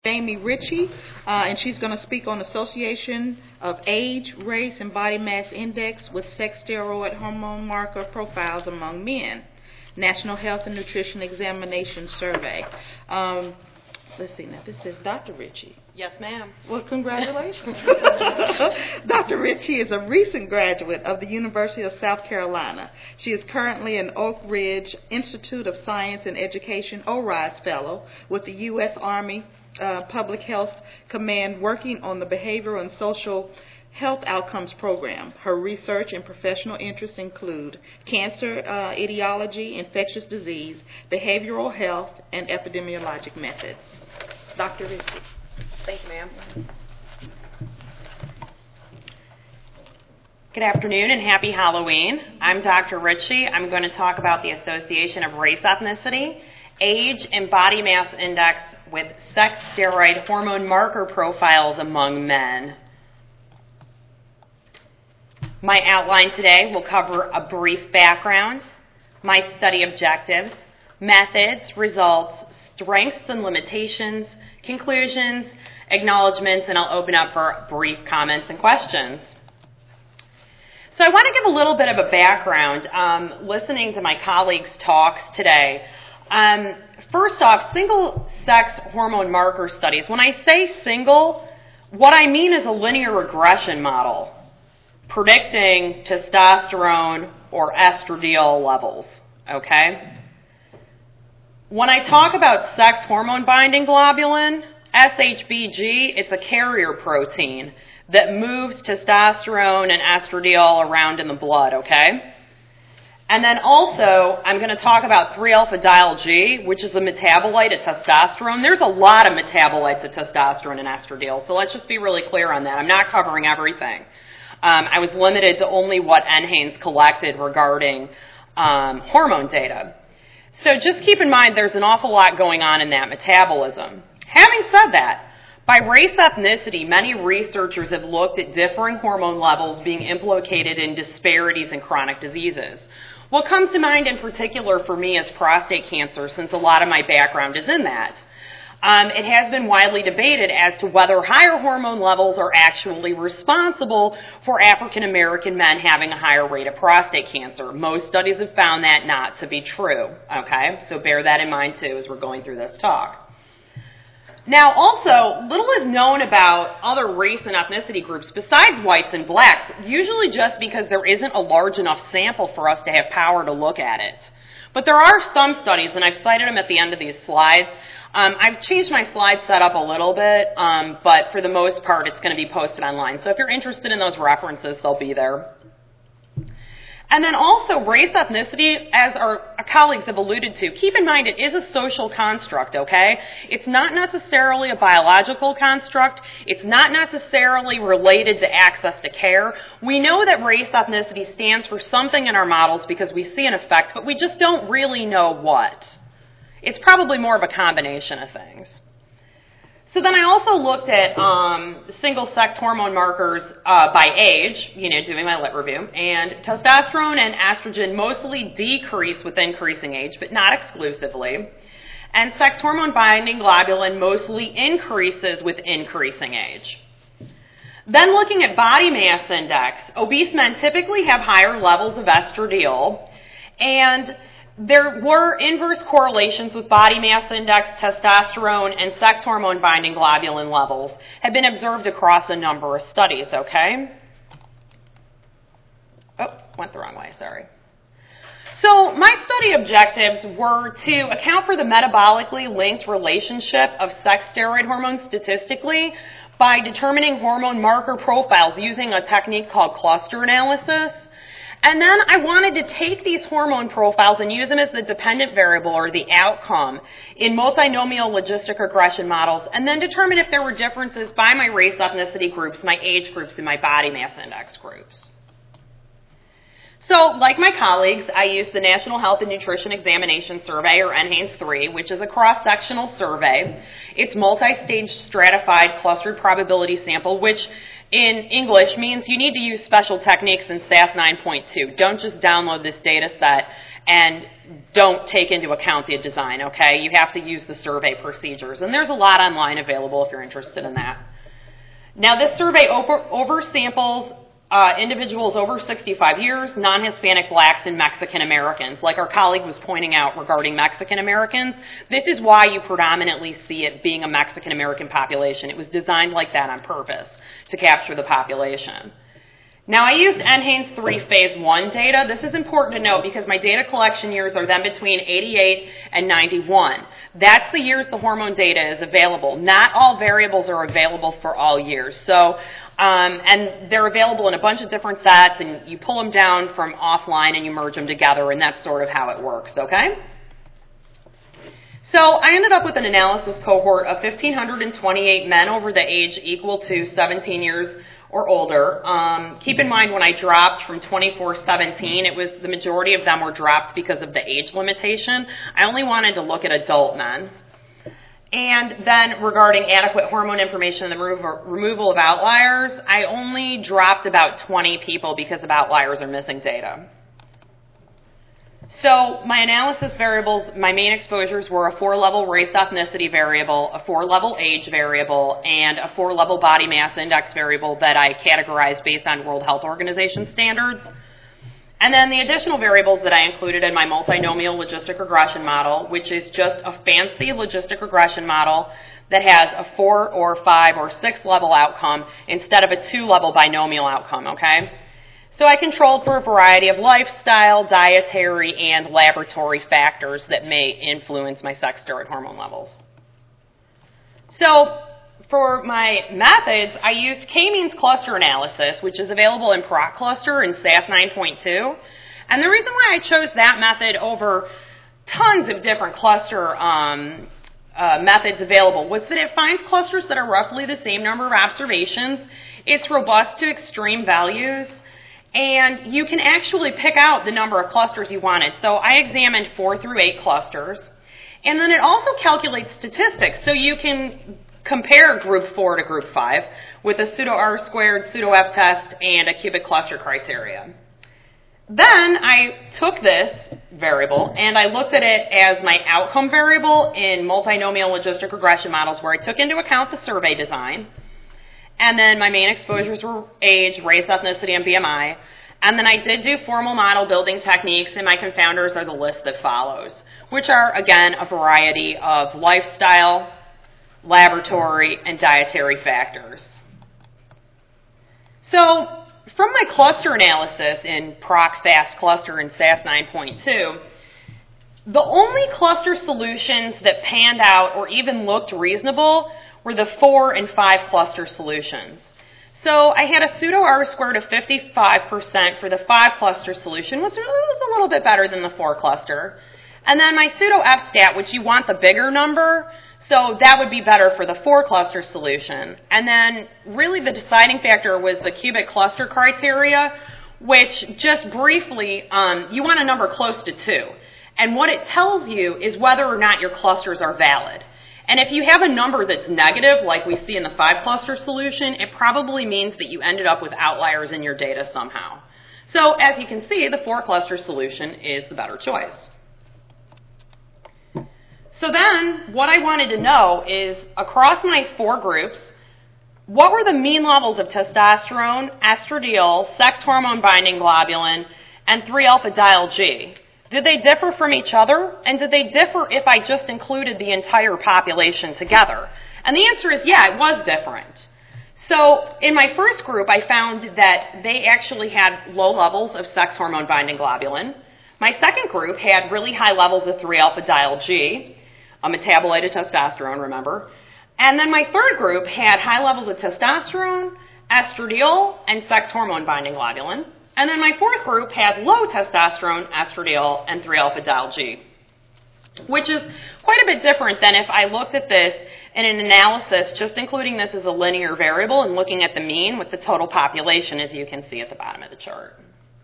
Amy Ritchie, and she's going to speak on association of age, race, and body mass index with sex steroid hormone marker profiles among men. National Health and Nutrition Examination Survey. Let's see, now this is Dr. Ritchie. Yes, ma'am. Well, congratulations. Dr. Ritchie is a recent graduate of the University of South Carolina. She is currently an Oak Ridge Institute of Science and Education ORISE Fellow with the U.S. Army Public Health Command, working on the Behavioral and Social Health Outcomes Program. Her research and professional interests include cancer etiology, infectious disease, behavioral health, and epidemiologic methods. Dr. Ritchie. Thank you, ma'am. Good afternoon and happy Halloween. I'm Dr. Ritchie. I'm going to talk about the association of race, ethnicity, age, and body mass index with sex steroid hormone marker profiles among men. My outline today will cover a brief background, my study objectives, methods, results, strengths and limitations, conclusions, acknowledgments, and I'll open up for brief comments and questions. So I want to give a little bit of a background, listening to my colleagues' talks today. First off, single-sex hormone marker studies. When I say single, what I mean is a linear regression model predicting testosterone or estradiol levels, okay? When I talk about sex hormone binding globulin, SHBG, it's a carrier protein that moves testosterone and estradiol around in the blood, okay? And then also, I'm going to talk about 3-alpha-diol-G, which is a metabolite of testosterone. There's a lot of metabolites of testosterone and estradiol, so let's just be really clear on that. I'm not covering everything. I was limited to only what NHANES collected regarding hormone data. So just keep in mind there's an awful lot going on in that metabolism. Having said that, by race ethnicity, many researchers have looked at differing hormone levels being implicated in disparities in chronic diseases. What comes to mind in particular for me is prostate cancer, since a lot of my background is in that. It has been widely debated as to whether higher hormone levels are actually responsible for African American men having a higher rate of prostate cancer. Most studies have found that not to be true, okay? So bear that in mind too as we're going through this talk. Now also, little is known about other race and ethnicity groups besides whites and blacks, usually just because there isn't a large enough sample for us to have power to look at it. But there are some studies, and I've cited them at the end of these slides. I've changed my slide setup a little bit, but for the most part, it's going to be posted online. So if you're interested in those references, they'll be there. And then also race ethnicity, as our colleagues have alluded to, keep in mind it is a social construct, okay? It's not necessarily a biological construct. It's not necessarily related to access to care. We know that race ethnicity stands for something in our models because we see an effect, but we just don't really know what. It's probably more of a combination of things. So then I also looked at single-sex hormone markers by age, doing my lit review, and testosterone and estrogen mostly decrease with increasing age, but not exclusively. And sex hormone binding globulin mostly increases with increasing age. Then looking at body mass index, obese men typically have higher levels of estradiol, and there were inverse correlations with body mass index, testosterone, and sex hormone binding globulin levels have been observed across a number of studies, okay? Oh, went the wrong way, sorry. So my study objectives were to account for the metabolically linked relationship of sex steroid hormones statistically by determining hormone marker profiles using a technique called cluster analysis. And then I wanted to take these hormone profiles and use them as the dependent variable or the outcome in multinomial logistic regression models and then determine if there were differences by my race ethnicity groups, my age groups, and my body mass index groups. So, like my colleagues, I used the National Health and Nutrition Examination Survey, or NHANES-3, which is a cross-sectional survey. It's multi-stage stratified clustered probability sample, which in English means you need to use special techniques in SAS 9.2. Don't just download this data set and don't take into account the design, okay? You have to use the survey procedures. And there's a lot online available if you're interested in that. Now, this survey oversamples individuals over 65 years, non-Hispanic blacks, and Mexican Americans. Like our colleague was pointing out regarding Mexican Americans, this is why you predominantly see it being a Mexican American population. It was designed like that on purpose to capture the population. Now, I used NHANES 3 Phase 1 data. This is important to note because my data collection years are then between 88 and 91. That's the years the hormone data is available. Not all variables are available for all years. So, and they're available in a bunch of different sets, and you pull them down from offline and you merge them together, and that's sort of how it works, okay? So I ended up with an analysis cohort of 1,528 men over the age equal to 17 years or older. Keep in mind when I dropped from 24-17, it was the majority of them were dropped because of the age limitation. I only wanted to look at adult men. And then regarding adequate hormone information and the removal of outliers, I only dropped about 20 people because of outliers or missing data. So my analysis variables, my main exposures were a 4-level race ethnicity variable, a 4-level age variable, and a 4-level body mass index variable that I categorized based on World Health Organization standards. And then the additional variables that I included in my multinomial logistic regression model, which is just a fancy logistic regression model that has a 4 or 5 or 6 level outcome instead of a 2-level binomial outcome, okay? So I controlled for a variety of lifestyle, dietary, and laboratory factors that may influence my sex steroid hormone levels. So for my methods, I used K-means cluster analysis, which is available in ProcCluster and SAS 9.2. And the reason why I chose that method over tons of different cluster methods available was that it finds clusters that are roughly the same number of observations. It's robust to extreme values. And you can actually pick out the number of clusters you wanted. So I examined 4 through 8 clusters. And then it also calculates statistics. So you can compare group 4 to group 5 with a pseudo R-squared, pseudo F-test, and a cubic cluster criteria. Then I took this variable and I looked at it as my outcome variable in multinomial logistic regression models where I took into account the survey design. And then my main exposures were age, race, ethnicity, and BMI. And then I did do formal model building techniques, and my confounders are the list that follows, which are, again, a variety of lifestyle, laboratory, and dietary factors. So from my cluster analysis in ProcFastCluster and SAS 9.2, the only cluster solutions that panned out or even looked reasonable were the 4 and 5 cluster solutions. So I had a pseudo R-squared of 55% for the 5 cluster solution, which was a little bit better than the 4 cluster. And then my pseudo F-stat, which you want the bigger number, so that would be better for the 4 cluster solution. And then really the deciding factor was the cubic cluster criteria, which just briefly, you want a number close to 2. And what it tells you is whether or not your clusters are valid. And if you have a number that's negative, like we see in the 5 cluster solution, it probably means that you ended up with outliers in your data somehow. So as you can see, the 4 cluster solution is the better choice. So then what I wanted to know is across my 4 groups, what were the mean levels of testosterone, estradiol, sex hormone binding globulin, and 3-alpha-diol-G? Did they differ from each other? And did they differ if I just included the entire population together? And the answer is, yeah, it was different. So in my first group, I found that they actually had low levels of sex hormone binding globulin. My second group had really high levels of 3-alpha-diol-G, a metabolite of testosterone, remember. And then my third group had high levels of testosterone, estradiol, and sex hormone binding globulin. And then my fourth group had low testosterone, estradiol, and 3-alpha-diol-G, which is quite a bit different than if I looked at this in an analysis just including this as a linear variable and looking at the mean with the total population, as you can see at the bottom of the chart.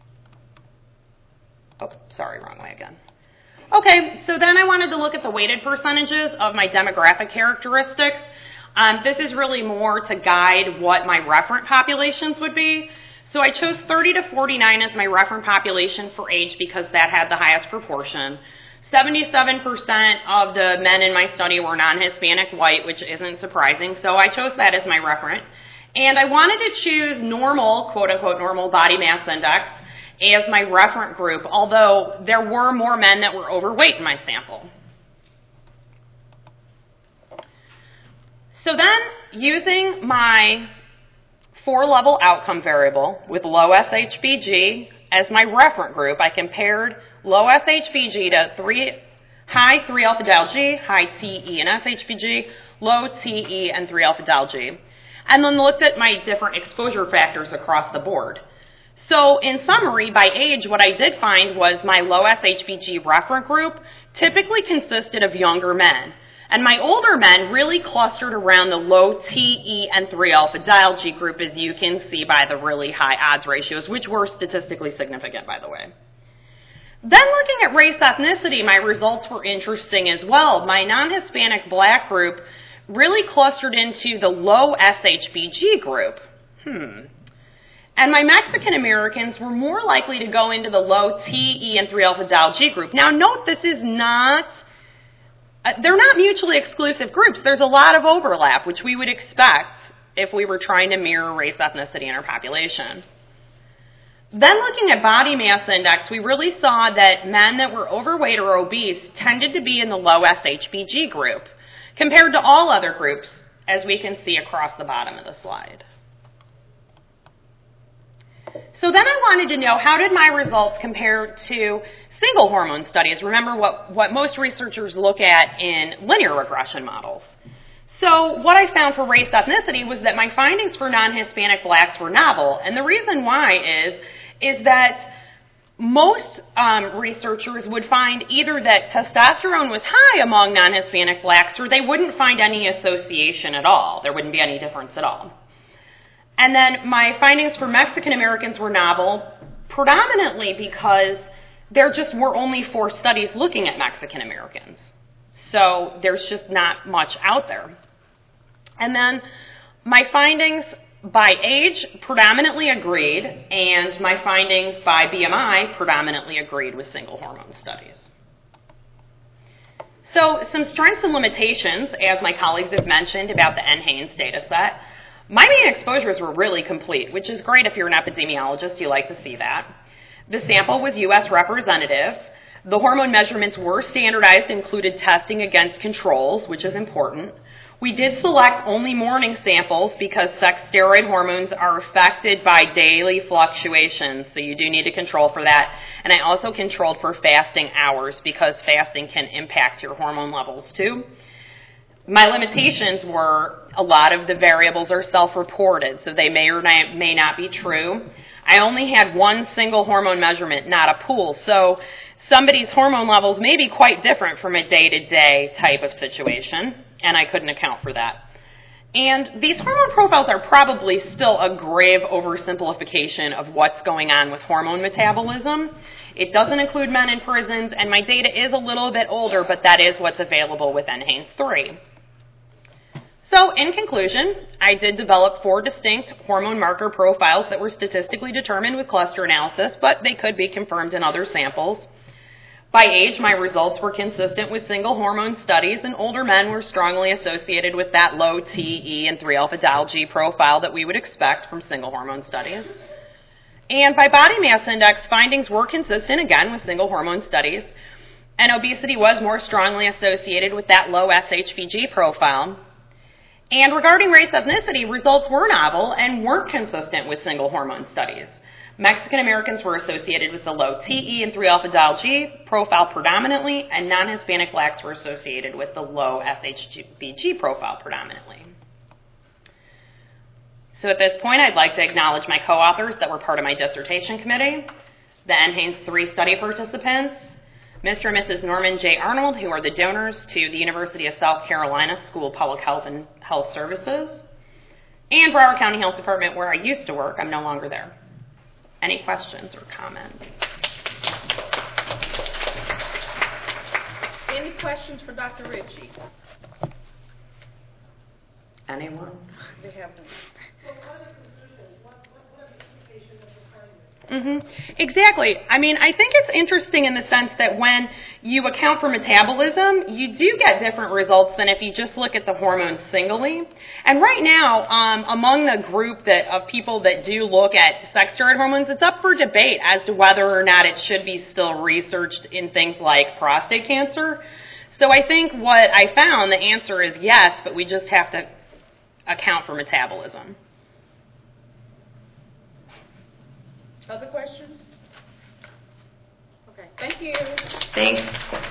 Oh, sorry, wrong way again. Okay, so then I wanted to look at the weighted percentages of my demographic characteristics. This is really more to guide what my referent populations would be. So I chose 30 to 49 as my reference population for age because that had the highest proportion. 77% of the men in my study were non-Hispanic white, which isn't surprising, so I chose that as my referent. And I wanted to choose normal, quote-unquote normal body mass index as my referent group, although there were more men that were overweight in my sample. So then, using my 4-level outcome variable with low SHBG as my referent group, I compared low SHBG to high 3-alpha-DIL-G, high TE and SHBG, low TE and 3-alpha-DIL-G, and then looked at my different exposure factors across the board. So in summary, by age, what I did find was my low SHBG referent group typically consisted of younger men. And my older men really clustered around the low TE and 3-alpha-DIL-G group, as you can see by the really high odds ratios, which were statistically significant, by the way. Then looking at race ethnicity, my results were interesting as well. My non-Hispanic black group really clustered into the low SHBG group. And my Mexican Americans were more likely to go into the low TE and 3-alpha-DIL-G group. Now note, this is not... they're not mutually exclusive groups. There's a lot of overlap, which we would expect if we were trying to mirror race ethnicity in our population. Then looking at body mass index, we really saw that men that were overweight or obese tended to be in the low SHBG group, compared to all other groups, as we can see across the bottom of the slide. So then I wanted to know, how did my results compare to single hormone studies? Remember what most researchers look at in linear regression models. So what I found for race ethnicity was that my findings for non-Hispanic blacks were novel. And the reason why is that most researchers would find either that testosterone was high among non-Hispanic blacks, or they wouldn't find any association at all. There wouldn't be any difference at all. And then my findings for Mexican Americans were novel, predominantly because there just were only 4 studies looking at Mexican Americans. So there's just not much out there. And then my findings by age predominantly agreed, and my findings by BMI predominantly agreed with single hormone studies. So some strengths and limitations, as my colleagues have mentioned about the NHANES data set. My mean exposures were really complete, which is great if you're an epidemiologist. You like to see that. The sample was U.S. representative. The hormone measurements were standardized, included testing against controls, which is important. We did select only morning samples because sex steroid hormones are affected by daily fluctuations, so you do need to control for that. And I also controlled for fasting hours because fasting can impact your hormone levels too. My limitations were a lot of the variables are self-reported, so they may or may not be true. I only had one single hormone measurement, not a pool, so somebody's hormone levels may be quite different from a day-to-day type of situation, and I couldn't account for that. And these hormone profiles are probably still a grave oversimplification of what's going on with hormone metabolism. It doesn't include men in prisons, and my data is a little bit older, but that is what's available with NHANES 3. So, in conclusion, I did develop 4 distinct hormone marker profiles that were statistically determined with cluster analysis, but they could be confirmed in other samples. By age, my results were consistent with single hormone studies, and older men were strongly associated with that low TE and 3-alpha-DIL-G profile that we would expect from single hormone studies. And by body mass index, findings were consistent, again, with single hormone studies, and obesity was more strongly associated with that low SHBG profile. And regarding race ethnicity, results were novel and weren't consistent with single hormone studies. Mexican Americans were associated with the low TE and 3-alpha-DIL-G profile predominantly, and non-Hispanic blacks were associated with the low SHBG profile predominantly. So at this point, I'd like to acknowledge my co-authors that were part of my dissertation committee, the NHANES 3 study participants, Mr. and Mrs. Norman J. Arnold, who are the donors to the University of South Carolina School of Public Health and Health Services, and Broward County Health Department, where I used to work. I'm no longer there. Any questions or comments? Any questions for Dr. Ritchie? Anyone? They haven't. Well, what are the conclusions? What are the implications of Exactly. I mean, I think it's interesting in the sense that when you account for metabolism, you do get different results than if you just look at the hormones singly. And right now, among the group of people that do look at sex steroid hormones, it's up for debate as to whether or not it should be still researched in things like prostate cancer. So I think what I found, the answer is yes, but we just have to account for metabolism. Other questions? Okay, thank you. Thanks.